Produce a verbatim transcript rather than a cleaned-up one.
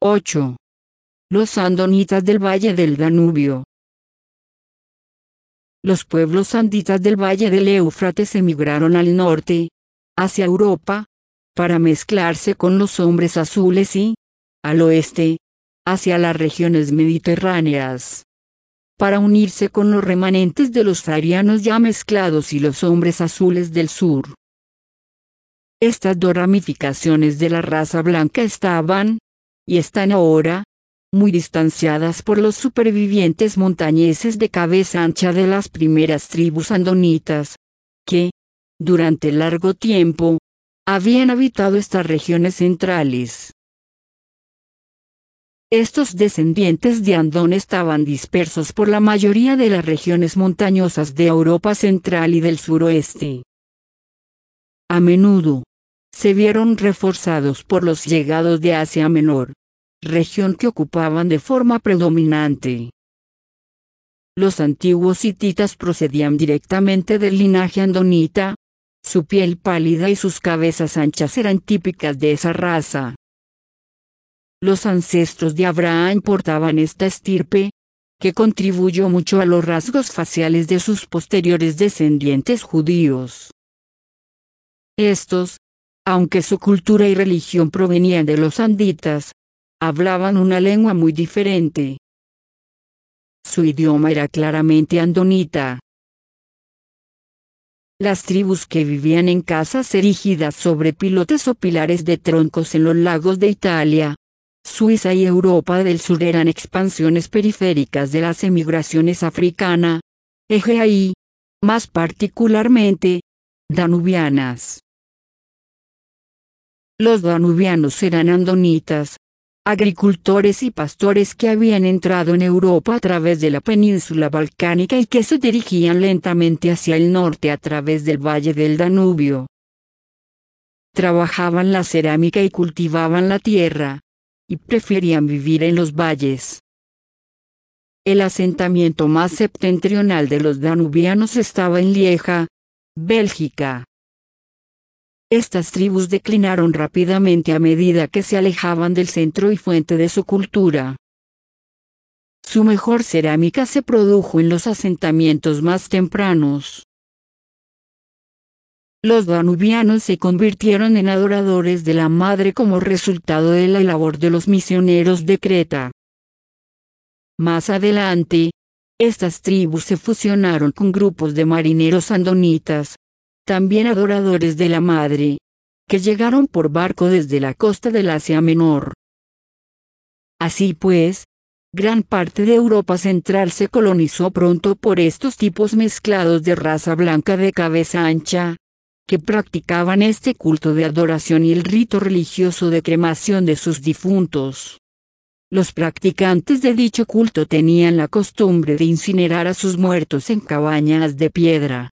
ocho. Los andonitas del Valle del Danubio. Los pueblos anditas del Valle del Éufrates emigraron al norte, hacia Europa, para mezclarse con los hombres azules y, al oeste, hacia las regiones mediterráneas, para unirse con los remanentes de los arianos ya mezclados y los hombres azules del sur. Estas dos ramificaciones de la raza blanca estaban, y están ahora, muy distanciadas por los supervivientes montañeses de cabeza ancha de las primeras tribus andonitas, que, durante largo tiempo, habían habitado estas regiones centrales. Estos descendientes de Andón estaban dispersos por la mayoría de las regiones montañosas de Europa central y del suroeste. A menudo, se vieron reforzados por los llegados de Asia Menor, región que ocupaban de forma predominante. Los antiguos hititas procedían directamente del linaje andonita, su piel pálida y sus cabezas anchas eran típicas de esa raza. Los ancestros de Abraham portaban esta estirpe, que contribuyó mucho a los rasgos faciales de sus posteriores descendientes judíos. Estos, aunque su cultura y religión provenían de los anditas, hablaban una lengua muy diferente. Su idioma era claramente andonita. Las tribus que vivían en casas erigidas sobre pilotes o pilares de troncos en los lagos de Italia, Suiza y Europa del Sur eran expansiones periféricas de las emigraciones africana, egea y, más particularmente, danubianas. Los danubianos eran andonitas, agricultores y pastores que habían entrado en Europa a través de la península balcánica y que se dirigían lentamente hacia el norte a través del valle del Danubio. Trabajaban la cerámica y cultivaban la tierra, y preferían vivir en los valles. El asentamiento más septentrional de los danubianos estaba en Lieja, Bélgica. Estas tribus declinaron rápidamente a medida que se alejaban del centro y fuente de su cultura. Su mejor cerámica se produjo en los asentamientos más tempranos. Los danubianos se convirtieron en adoradores de la madre como resultado de la labor de los misioneros de Creta. Más adelante, estas tribus se fusionaron con grupos de marineros andonitas, también adoradores de la madre, que llegaron por barco desde la costa del Asia Menor. Así pues, gran parte de Europa central se colonizó pronto por estos tipos mezclados de raza blanca de cabeza ancha, que practicaban este culto de adoración y el rito religioso de cremación de sus difuntos. Los practicantes de dicho culto tenían la costumbre de incinerar a sus muertos en cabañas de piedra.